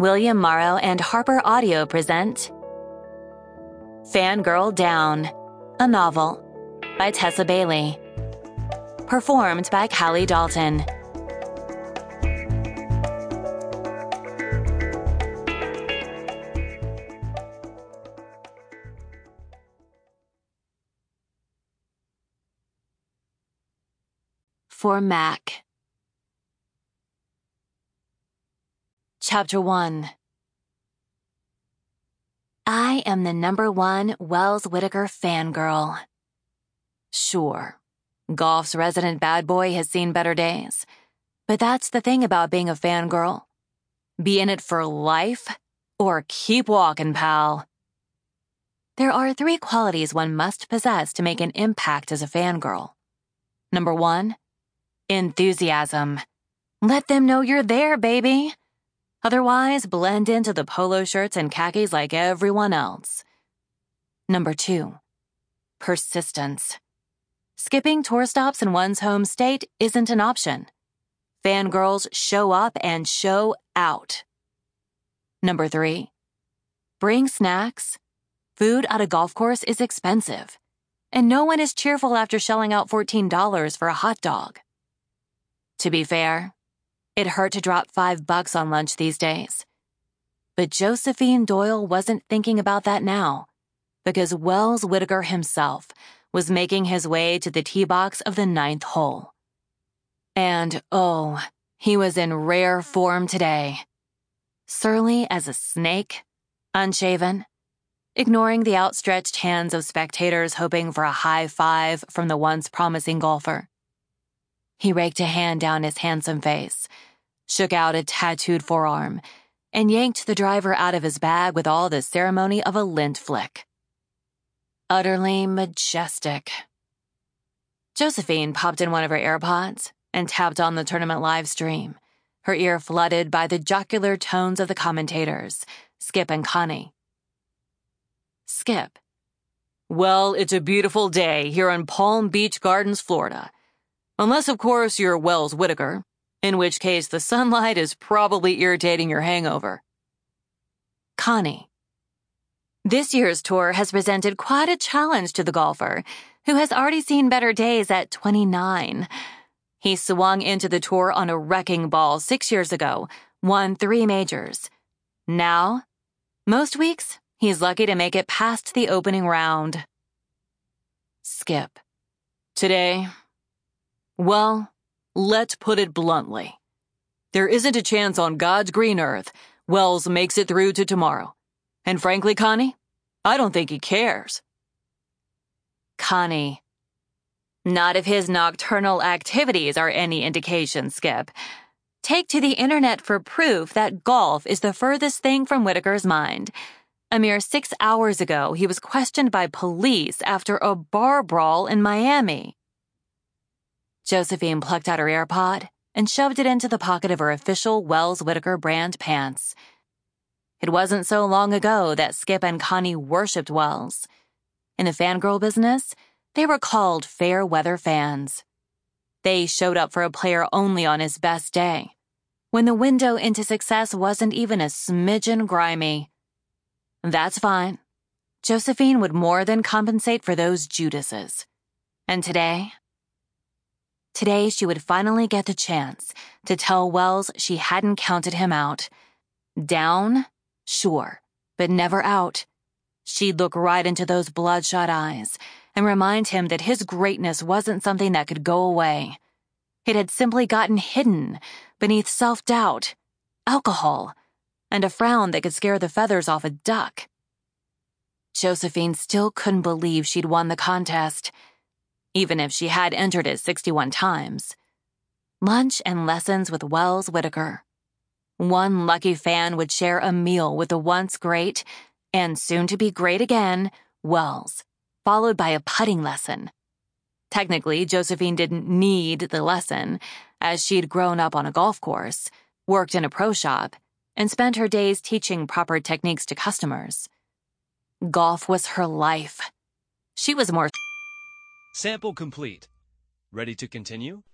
William Morrow and Harper Audio present Fangirl Down, a novel by Tessa Bailey. Performed by Callie Dalton. For Mac. Chapter 1. I am the #1 Wells Whitaker fangirl. Sure, golf's resident bad boy has seen better days. But that's the thing about being a fangirl. Be in it for life, or keep walking, pal. There are 3 qualities one must possess to make an impact as a fangirl. 1, enthusiasm. Let them know you're there, baby. Otherwise, blend into the polo shirts and khakis like everyone else. 2, persistence. Skipping tour stops in one's home state isn't an option. Fangirls show up and show out. 3, bring snacks. Food at a golf course is expensive, and no one is cheerful after shelling out $14 for a hot dog. To be fair, it hurt to drop $5 on lunch these days. But Josephine Doyle wasn't thinking about that now, because Wells Whitaker himself was making his way to the tee box of the 9th hole. And oh, he was in rare form today. Surly as a snake, unshaven, ignoring the outstretched hands of spectators hoping for a high five from the once promising golfer. He raked a hand down his handsome face, shook out a tattooed forearm, and yanked the driver out of his bag with all the ceremony of a lint flick. Utterly majestic. Josephine popped in one of her AirPods and tapped on the tournament live stream, her ear flooded by the jocular tones of the commentators, Skip and Connie. Skip. Well, it's a beautiful day here in Palm Beach Gardens, Florida. Unless, of course, you're Wells Whitaker, in which case the sunlight is probably irritating your hangover. Connie. This year's tour has presented quite a challenge to the golfer, who has already seen better days at 29. He swung into the tour on a wrecking ball 6 years ago, won 3 majors. Now, most weeks, he's lucky to make it past the opening round. Skip. Today, well, let's put it bluntly. There isn't a chance on God's green earth Wells makes it through to tomorrow. And frankly, Connie, I don't think he cares. Connie. Not if his nocturnal activities are any indication, Skip. Take to the internet for proof that golf is the furthest thing from Whitaker's mind. A mere 6 hours ago, he was questioned by police after a bar brawl in Miami. Josephine plucked out her AirPod and shoved it into the pocket of her official Wells Whitaker brand pants. It wasn't so long ago that Skip and Connie worshipped Wells. In the fangirl business, they were called fair weather fans. They showed up for a player only on his best day, when the window into success wasn't even a smidgen grimy. That's fine. Josephine would more than compensate for those Judases. And today she would finally get the chance to tell Wells she hadn't counted him out. Down? Sure, but never out. She'd look right into those bloodshot eyes and remind him that his greatness wasn't something that could go away. It had simply gotten hidden beneath self-doubt, alcohol, and a frown that could scare the feathers off a duck. Josephine still couldn't believe she'd won the contest, even if she had entered it 61 times. Lunch and lessons with Wells Whitaker. One lucky fan would share a meal with the once great, and soon to be great again, Wells, followed by a putting lesson. Technically, Josephine didn't need the lesson, as she'd grown up on a golf course, worked in a pro shop, and spent her days teaching proper techniques to customers. Golf was her life. She was more... Sample complete. Ready to continue?